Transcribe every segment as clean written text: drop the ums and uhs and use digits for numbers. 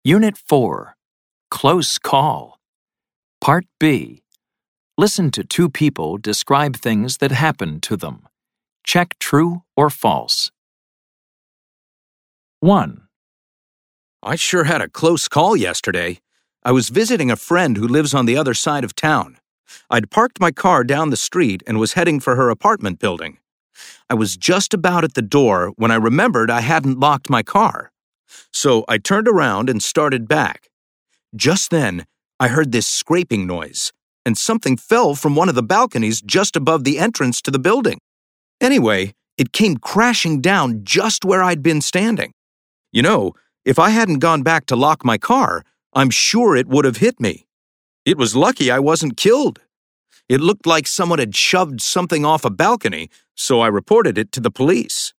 Unit 4. Close Call. Part B. Listen to two people describe things that happened to them. Check true or false. 1, I sure had a close call yesterday. I was visiting a friend who lives on the other side of town. I'd parked my car down the street and was heading for her apartment building. I was just about at the door when I remembered I hadn't locked my car. So I turned around and started back. Just then, I heard this scraping noise, and something fell from one of the balconies just above the entrance to the building. Anyway, it came crashing down just where I'd been standing. You know, if I hadn't gone back to lock my car, I'm sure it would have hit me. It was lucky I wasn't killed. It looked like someone had shoved something off a balcony, so I reported it to the police.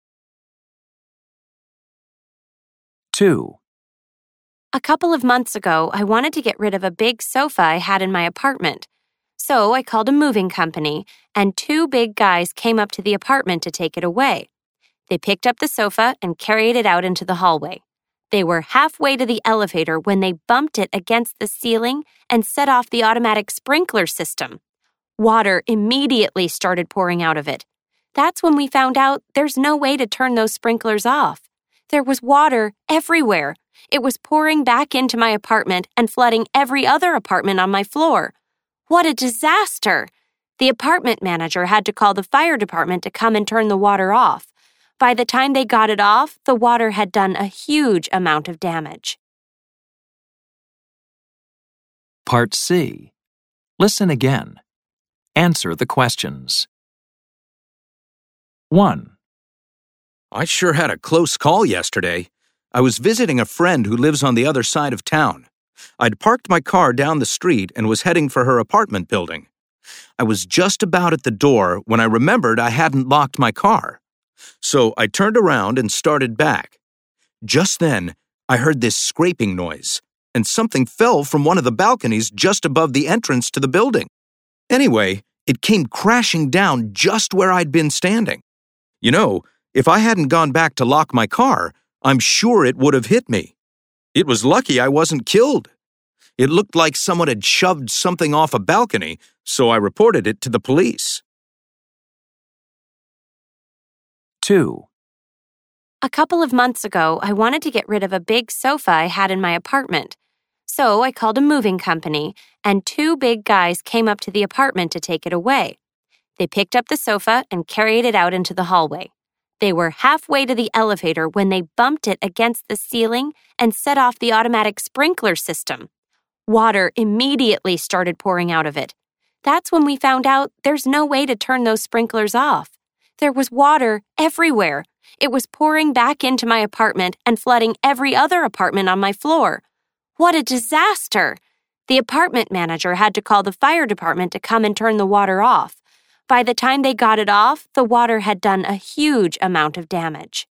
2, A couple of months ago, I wanted to get rid of a big sofa I had in my apartment. So I called a moving company, and two big guys came up to the apartment to take it away. They picked up the sofa and carried it out into the hallway. They were halfway to the elevator when they bumped it against the ceiling and set off the automatic sprinkler system. Water immediately started pouring out of it. That's when we found out there's no way to turn those sprinklers off. There was water everywhere. It was pouring back into my apartment and flooding every other apartment on my floor. What a disaster! The apartment manager had to call the fire department to come and turn the water off. By the time they got it off, the water had done a huge amount of damage. Part C. Listen again. Answer the questions. 1, I sure had a close call yesterday. I was visiting a friend who lives on the other side of town. I'd parked my car down the street and was heading for her apartment building. I was just about at the door when I remembered I hadn't locked my car. So I turned around and started back. Just then, I heard this scraping noise, and something fell from one of the balconies just above the entrance to the building. Anyway, it came crashing down just where I'd been standing. You know, if I hadn't gone back to lock my car, I'm sure it would have hit me. It was lucky I wasn't killed. It looked like someone had shoved something off a balcony, so I reported it to the police. 2, A couple of months ago, I wanted to get rid of a big sofa I had in my apartment. So I called a moving company, and two big guys came up to the apartment to take it away. They picked up the sofa and carried it out into the hallway. They were halfway to the elevator when they bumped it against the ceiling and set off the automatic sprinkler system. Water immediately started pouring out of it. That's when we found out there's no way to turn those sprinklers off. There was water everywhere. It was pouring back into my apartment and flooding every other apartment on my floor. What a disaster! The apartment manager had to call the fire department to come and turn the water off. By the time they got it off, the water had done a huge amount of damage.